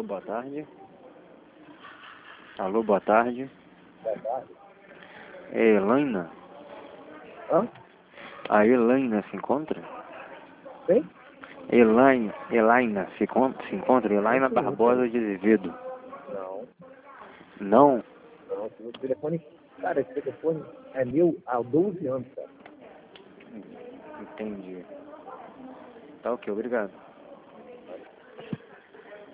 boa tarde. Alô, boa tarde. Boa tarde. É Elaina? Hã? A Elaina se encontra? Quem? Elaina se encontra? Elaina Sim, Barbosa sim. de Azevedo. Não. Não? Não, esse telefone... Cara, esse telefone é meu há 12 anos, cara. Entendi. Tá ok, obrigado.